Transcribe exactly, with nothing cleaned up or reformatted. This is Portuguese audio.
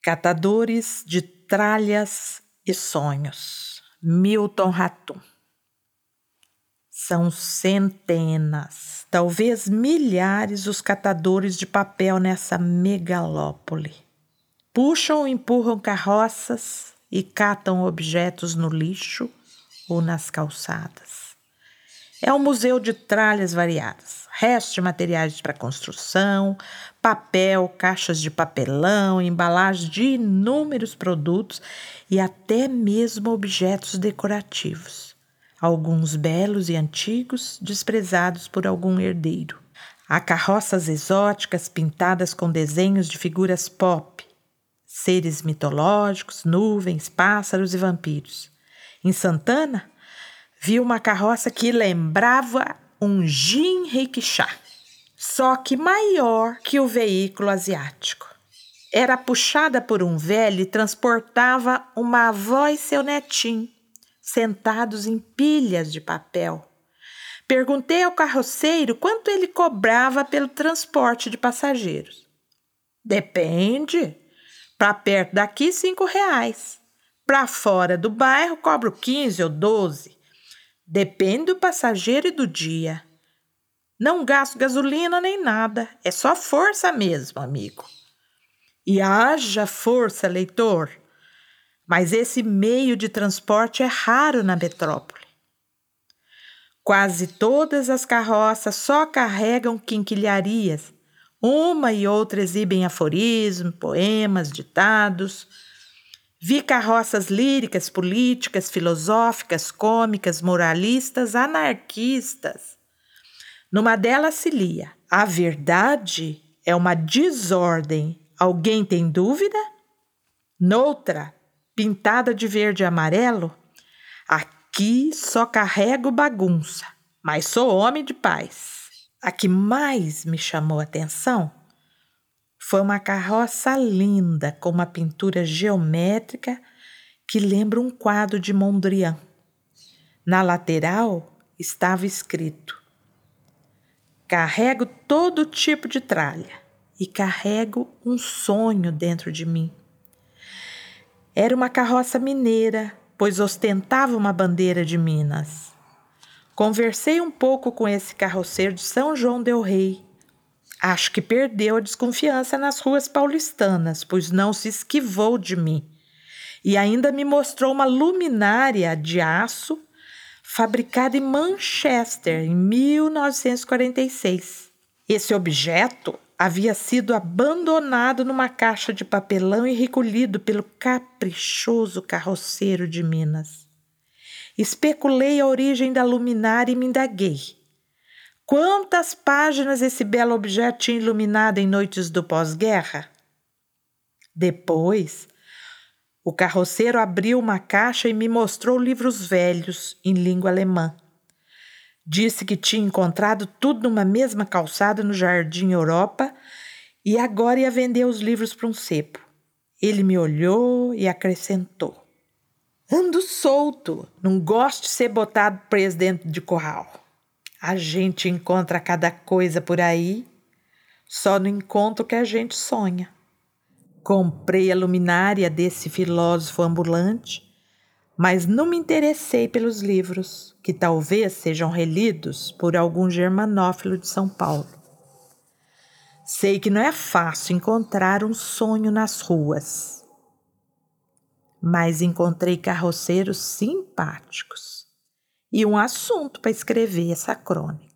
Catadores de tralhas e sonhos. Milton Ratum. São centenas, talvez milhares os catadores de papel nessa megalópole. Puxam e empurram carroças e catam objetos no lixo ou nas calçadas. É um museu de tralhas variadas, restos de materiais para construção, papel, caixas de papelão, embalagens de inúmeros produtos e até mesmo objetos decorativos, alguns belos e antigos, desprezados por algum herdeiro. Há carroças exóticas pintadas com desenhos de figuras pop, seres mitológicos, nuvens, pássaros e vampiros. Em Santana, vi uma carroça que lembrava um jinriquixá, só que maior que o veículo asiático. Era puxada por um velho e transportava uma avó e seu netinho, sentados em pilhas de papel. Perguntei ao carroceiro quanto ele cobrava pelo transporte de passageiros. Depende. Para perto daqui, cinco reais. Para fora do bairro, cobro quinze ou doze. Depende do passageiro e do dia. Não gasto gasolina nem nada. É só força mesmo, amigo. E haja força, leitor. Mas esse meio de transporte é raro na metrópole. Quase todas as carroças só carregam quinquilharias. Uma e outra exibem aforismos, poemas, ditados. Vi carroças líricas, políticas, filosóficas, cômicas, moralistas, anarquistas. Numa delas se lia: a verdade é uma desordem. Alguém tem dúvida? Noutra, pintada de verde e amarelo: aqui só carrego bagunça, mas sou homem de paz. A que mais me chamou a atenção foi uma carroça linda com uma pintura geométrica que lembra um quadro de Mondrian. Na lateral estava escrito: carrego todo tipo de tralha e carrego um sonho dentro de mim. Era uma carroça mineira, pois ostentava uma bandeira de Minas. Conversei um pouco com esse carroceiro de São João del Rei. Acho que perdeu a desconfiança nas ruas paulistanas, pois não se esquivou de mim. E ainda me mostrou uma luminária de aço fabricada em Manchester, em mil novecentos e quarenta e seis. Esse objeto havia sido abandonado numa caixa de papelão e recolhido pelo caprichoso carroceiro de Minas. Especulei a origem da luminária e me indaguei. Quantas páginas esse belo objeto tinha iluminado em noites do pós-guerra? Depois, o carroceiro abriu uma caixa e me mostrou livros velhos em língua alemã. Disse que tinha encontrado tudo numa mesma calçada no Jardim Europa e agora ia vender os livros para um sebo. Ele me olhou e acrescentou: ando solto, não gosto de ser botado preso dentro de curral. A gente encontra cada coisa por aí, só não encontra o que a gente sonha. Comprei a luminária desse filósofo ambulante, mas não me interessei pelos livros, que talvez sejam relidos por algum germanófilo de São Paulo. Sei que não é fácil encontrar um sonho nas ruas, mas encontrei carroceiros simpáticos e um assunto para escrever essa crônica.